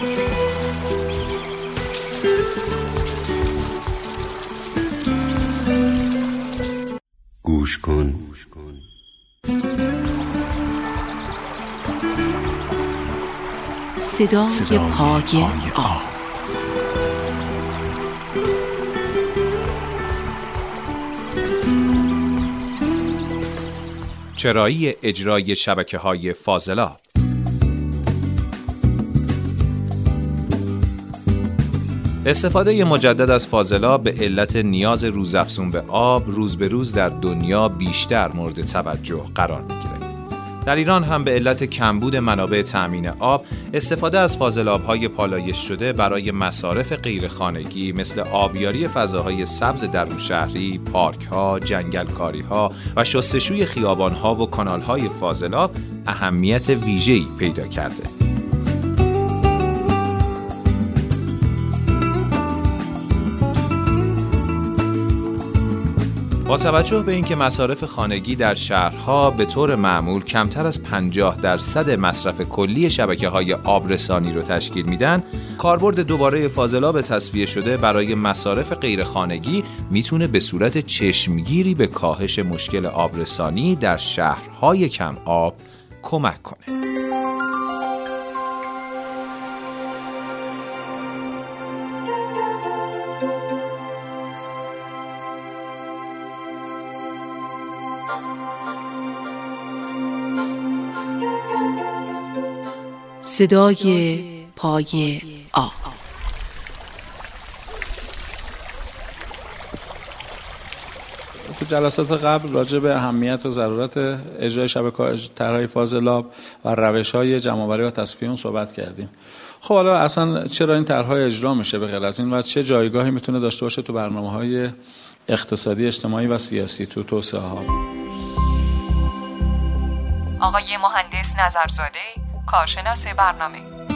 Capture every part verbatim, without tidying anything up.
گوش کن. صدای, صدای پای آب. چرایی اجرای شبکه‌های فاضلاب. استفاده مجدد از فاضلاب به علت نیاز روزافزون به آب روز به روز در دنیا بیشتر مورد توجه قرار می‌گیرد. در ایران هم به علت کمبود منابع تأمین آب، استفاده از فاضلاب‌های پالایش شده برای مصارف غیرخانگی مثل آبیاری فضاهای سبز درون شهری، پارک‌ها، جنگلکاری‌ها و شستشوی خیابان‌ها و کانال‌های فاضلاب اهمیت ویژه‌ای پیدا کرده. با توجه به اینکه مصارف خانگی در شهرها به طور معمول کمتر از پنجاه درصد مصرف کلی شبکه‌های آبرسانی رو تشکیل میدن، کاربرد دوباره فاضلاب تصفیه شده برای مصارف غیرخانگی میتونه به صورت چشمگیری به کاهش مشکل آبرسانی در شهرهای کم آب کمک کنه. صدای پای آب. تو جلسات قبل راجع به اهمیت و ضرورت اجرای شبکه‌های طرح‌های فاضلاب و روش‌های جمع‌آوری و تصفیه اون صحبت کردیم. خب حالا اصلا چرا این طرح‌های اجرا میشه به غیر از این و چه جایگاهی میتونه داشته باشه تو برنامه‌های اقتصادی، اجتماعی و سیاسی تو توسعه‌ها؟ آقای مهندس نظرزاده، کارشناس برنامه.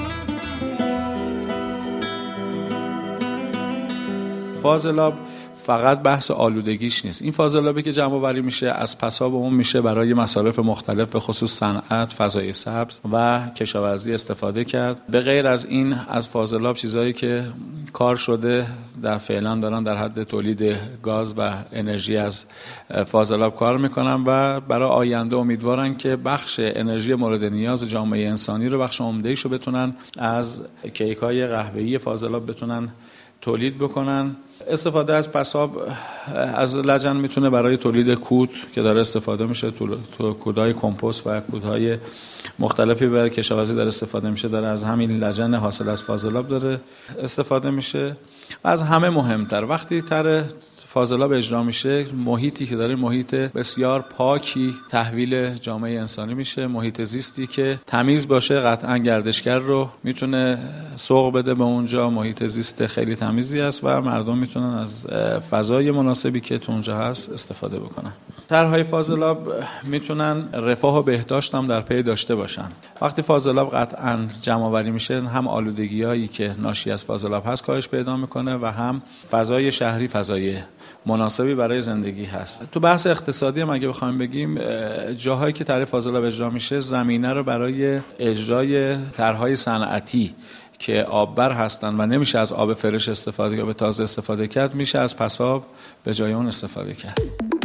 فاضلاب فقط بحث آلودگیش نیست. این فاضلابی که جمع آوری میشه از پساب اون میشه برای مصارف مختلف به خصوص صنعت، فضای سبز و کشاورزی استفاده کرد. به غیر از این از فاضلاب چیزایی که کار شده در فعلا دارن در حد تولید گاز و انرژی از فاضلاب کار میکنن و برای آینده امیدوارن که بخش انرژی مورد نیاز جامعه انسانی رو، بخش عمده‌ایش رو بتونن از کیک‌های قهوه‌ای فاضلاب بتونن تولید بکنن. استفاده از پساب از لجن میتونه برای تولید کود که داره استفاده میشه، تو کودهای کمپوست و کودهای مختلفی برای کشاورزی داره استفاده میشه، داره از همین لجن حاصل از فاضلاب داره استفاده میشه. و از همه مهمتر وقتی تر فاضلاب اجرا میشه، محیطی که داره محیط بسیار پاکی تحویل جامعه انسانی میشه، محیط زیستی که تمیز باشه قطعا گردشگر رو میتونه سوق بده به اونجا، محیط زیست خیلی تمیزی است و مردم میتونن از فضای مناسبی که تو اونجا هست استفاده بکنن. طرح‌های فاضلاب میتونن رفاه و بهداشت هم در پی داشته باشن. وقتی فاضلاب قطعا جمع آوری میشه، هم آلودگی‌هایی که ناشی از فاضلاب هست کاهش پیدا میکنه و هم فضای شهری فضای مناسبی برای زندگی هست. تو بحث اقتصادی هم اگه بخوایم بگیم، جاهایی که طرح فاضلاب اجرا میشه زمینه رو برای اجرای طرح‌های صنعتی که آببر هستن و نمیشه از آب فرش استفاده یا به تازه استفاده کرد، میشه از پساب به جای اون استفاده کرد.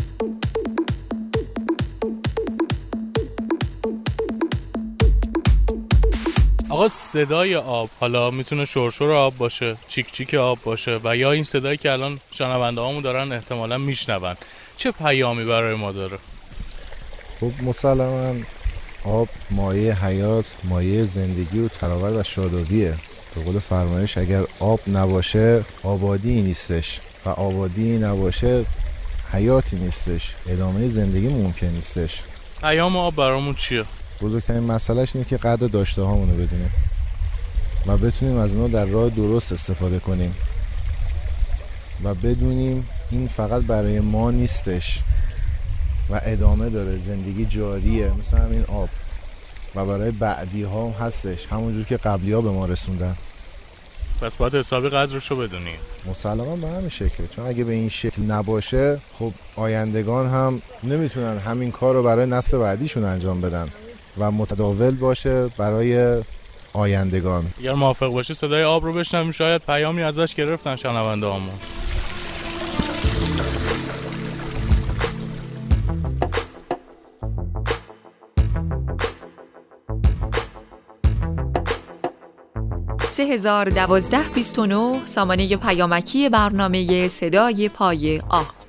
آقا صدای آب حالا میتونه شرشر آب باشه، چیک چیک آب باشه و یا این صدایی که الان شنونده هامون دارن احتمالاً میشنون، چه پیامی برای ما داره؟ خب مسلماً آب مایه حیات، مایه زندگی و تراوت و شادابیه. به قول فرمایش اگر آب نباشه آبادی نیستش و آبادی نباشه حیاتی نیستش، ادامه زندگی ممکن نیستش. پیام آب برامون چیه؟ بزرگترین مسئلهش اینه که قدر داشته هامونو بدونیم و بتونیم از اونها در راه درست استفاده کنیم و بدونیم این فقط برای ما نیستش و ادامه داره، زندگی جاریه مثل همین آب و برای بعدی ها هم هستش، همونجور که قبلی ها به ما رسوندن. پس باید حسابی قدرشو بدونیم. مسلما به همین شکله، چون اگه به این شکل نباشه خب آیندگان هم نمیتونن همین کار رو برای نسل بعدیشون انجام بدن و متداول باشه برای آیندگان. اگر موافق باشه صدای آب رو بشنویم، شاید پیامی ازش گرفتن شنونده هامون. سه هزار و دوازده بیست و نه سامانه پیامکی برنامه صدای پای آب.